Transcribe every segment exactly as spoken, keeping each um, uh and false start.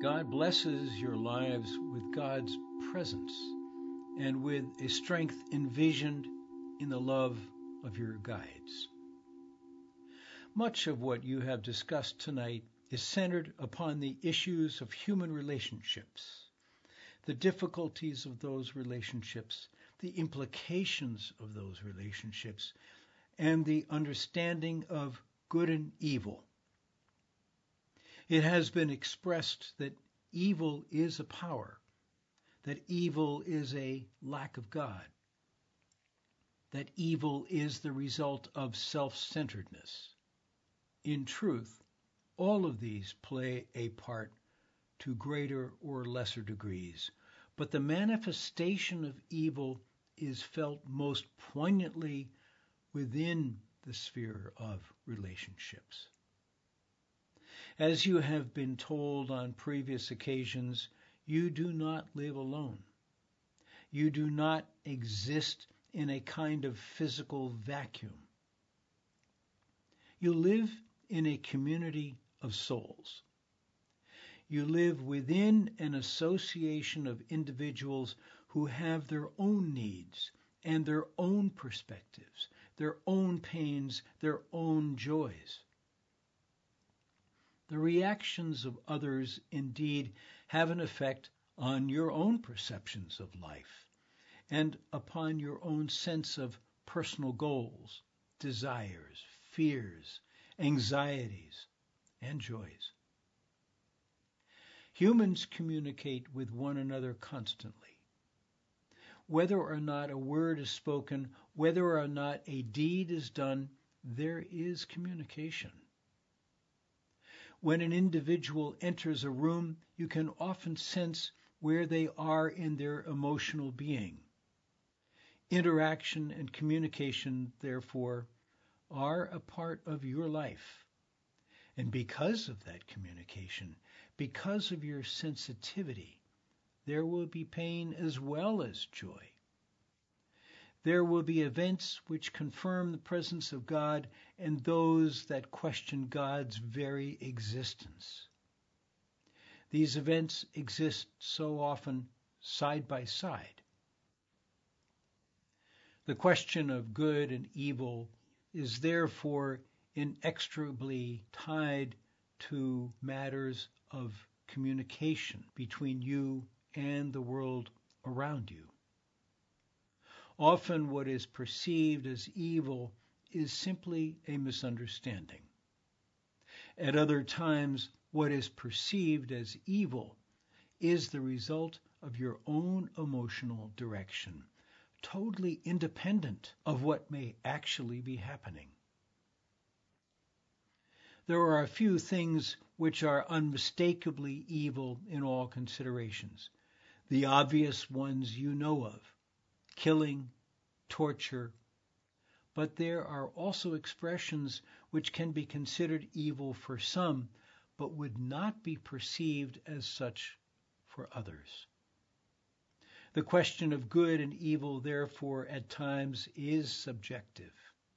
God blesses your lives with God's presence and with a strength envisioned in the love of your guides. Much of what you have discussed tonight is centered upon the issues of human relationships, the difficulties of those relationships, the implications of those relationships, and the understanding of good and evil. It has been expressed that evil is a power, that evil is a lack of God, that evil is the result of self-centeredness. In truth, all of these play a part to greater or lesser degrees, but the manifestation of evil is felt most poignantly within the sphere of relationships. As you have been told on previous occasions, you do not live alone. You do not exist in a kind of physical vacuum. You live in a community of souls. You live within an association of individuals who have their own needs and their own perspectives, their own pains, their own joys. The reactions of others indeed have an effect on your own perceptions of life and upon your own sense of personal goals, desires, fears, anxieties, and joys. Humans communicate with one another constantly. Whether or not a word is spoken, whether or not a deed is done, there is communication. When an individual enters a room, you can often sense where they are in their emotional being. Interaction and communication, therefore, are a part of your life. And because of that communication, because of your sensitivity, there will be pain as well as joy. There will be events which confirm the presence of God and those that question God's very existence. These events exist so often side by side. The question of good and evil is therefore inextricably tied to matters of communication between you and the world around you. Often what is perceived as evil is simply a misunderstanding. At other times, what is perceived as evil is the result of your own emotional direction, totally independent of what may actually be happening. There are a few things which are unmistakably evil in all considerations, the obvious ones you know of: killing, torture, but there are also expressions which can be considered evil for some, but would not be perceived as such for others. The question of good and evil, therefore, at times is subjective.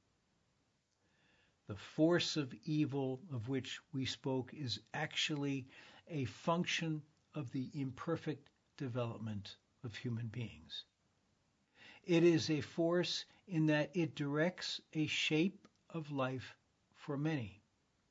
The force of evil of which we spoke is actually a function of the imperfect development of human beings. It is a force in that it directs a shape of life for many.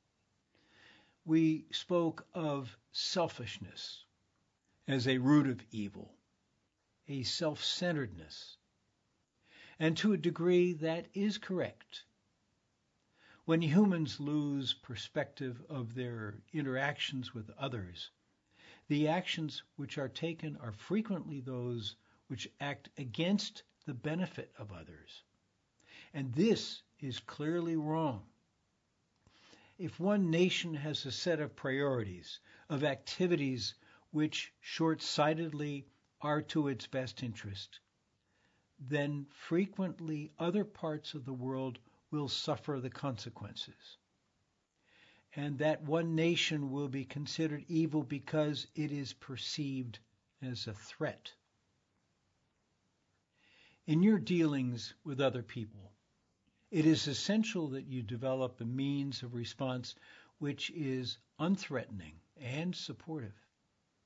We spoke of selfishness as a root of evil, a self-centeredness, and to a degree that is correct. When humans lose perspective of their interactions with others, the actions which are taken are frequently those which act against the benefit of others. And this is clearly wrong. If one nation has a set of priorities, of activities which short-sightedly are to its best interest, then frequently other parts of the world will suffer the consequences. And that one nation will be considered evil because it is perceived as a threat. In your dealings with other people, it is essential that you develop a means of response which is unthreatening and supportive.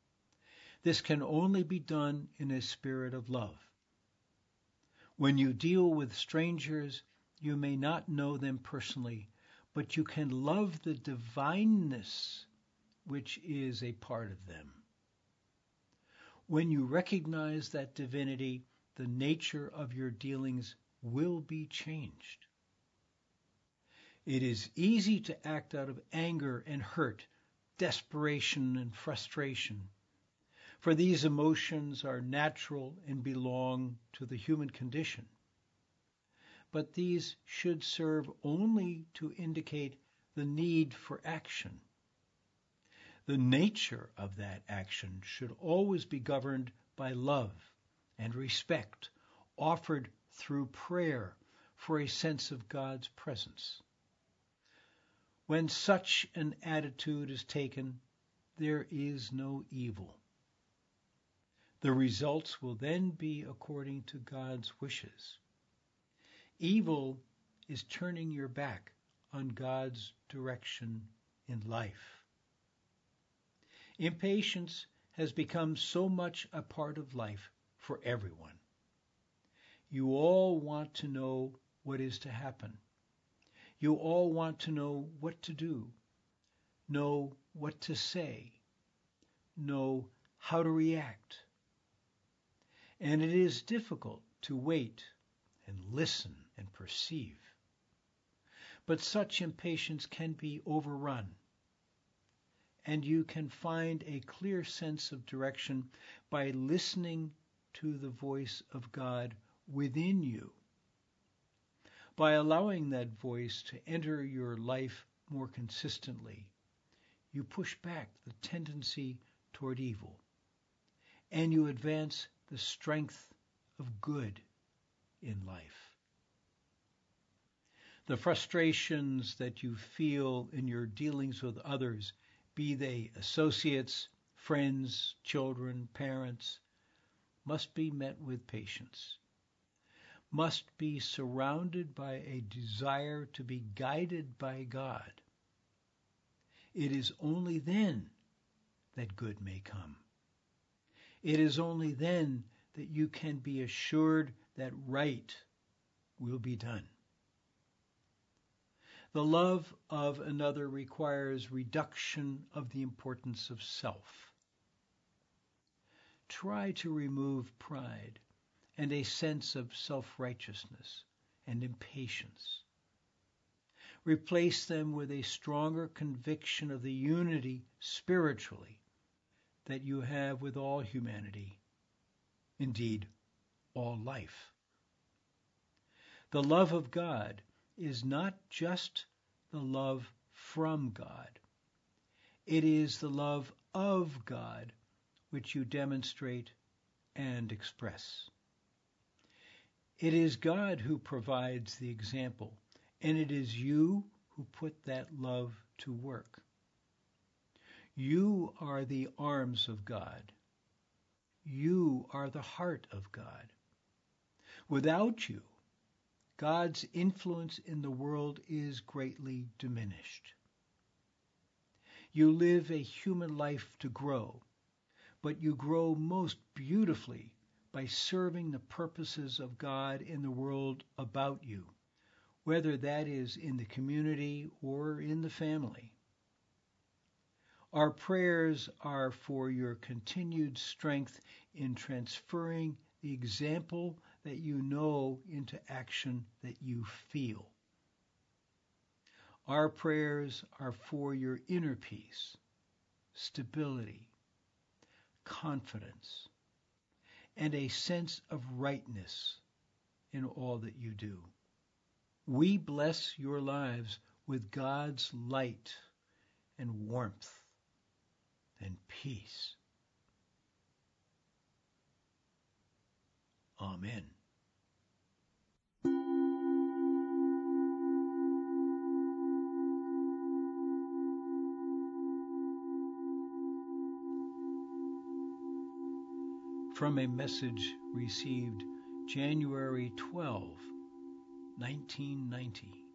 This can only be done in a spirit of love. When you deal with strangers, you may not know them personally, but you can love the divineness which is a part of them. When you recognize that divinity, the nature of your dealings will be changed. It is easy to act out of anger and hurt, desperation and frustration, for these emotions are natural and belong to the human condition. But these should serve only to indicate the need for action. The nature of that action should always be governed by love and respect, offered through prayer for a sense of God's presence. When such an attitude is taken, there is no evil. The results will then be according to God's wishes. Evil is turning your back on God's direction in life. Impatience has become so much a part of life for everyone. You all want to know what is to happen. You all want to know what to do, know what to say, know how to react. And it is difficult to wait and listen and perceive. But such impatience can be overrun, and you can find a clear sense of direction by listening to the voice of God within you. By allowing that voice to enter your life more consistently, you push back the tendency toward evil, and you advance the strength of good in life. The frustrations that you feel in your dealings with others, be they associates, friends, children, parents, must be met with patience, must be surrounded by a desire to be guided by God. It is only then that good may come. It is only then that you can be assured that right will be done. The love of another requires reduction of the importance of self. Try to remove pride and a sense of self-righteousness and impatience. Replace them with a stronger conviction of the unity spiritually that you have with all humanity, indeed, all life. The love of God is not just the love from God. It is the love of God which you demonstrate and express. It is God who provides the example, and it is you who put that love to work. You are the arms of God. You are the heart of God. Without you, God's influence in the world is greatly diminished. You live a human life to grow, but you grow most beautifully by serving the purposes of God in the world about you, whether that is in the community or in the family. Our prayers are for your continued strength in transferring the example that you know into action that you feel. Our prayers are for your inner peace, stability, confidence, and a sense of rightness in all that you do. We bless your lives with God's light and warmth and peace. Amen. From a message received January twelfth, nineteen ninety.